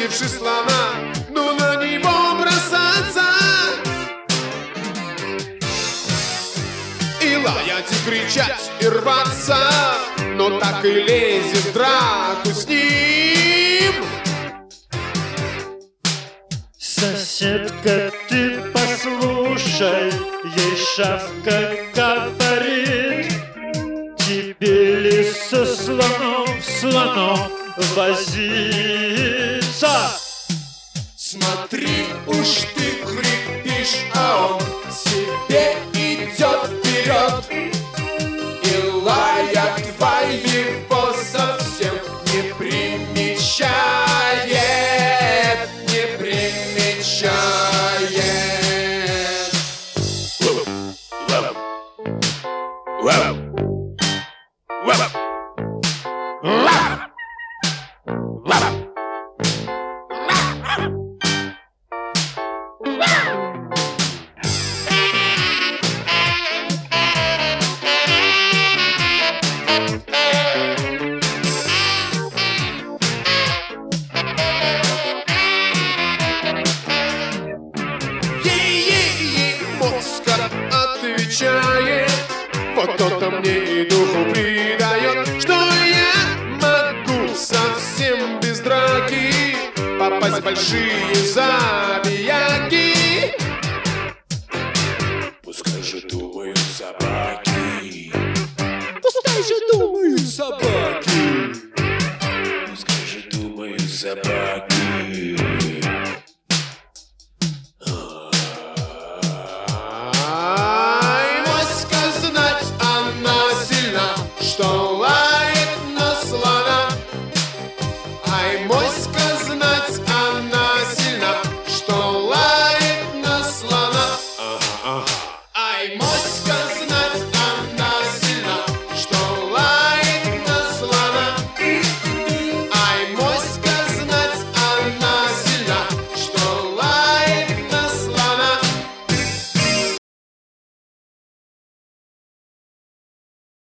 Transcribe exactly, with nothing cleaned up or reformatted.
увидевши слона, ну на него бросаться и лаять, и кричать, и рваться, но так и лезет в драку с ним. Соседка, ты послушай, ей шавка говорит: тебе ли со слоном, слоном возиться? Смотри, уж ты хрипишь, а он себе идет вперед, и лая твоего совсем не примечает, не примечает. Отвечает, вот то-то мне и духу придает, что я могу совсем без драки попасть в большие забияки. Пускай же думают собаки, пускай же думают собаки, пускай же думают собаки.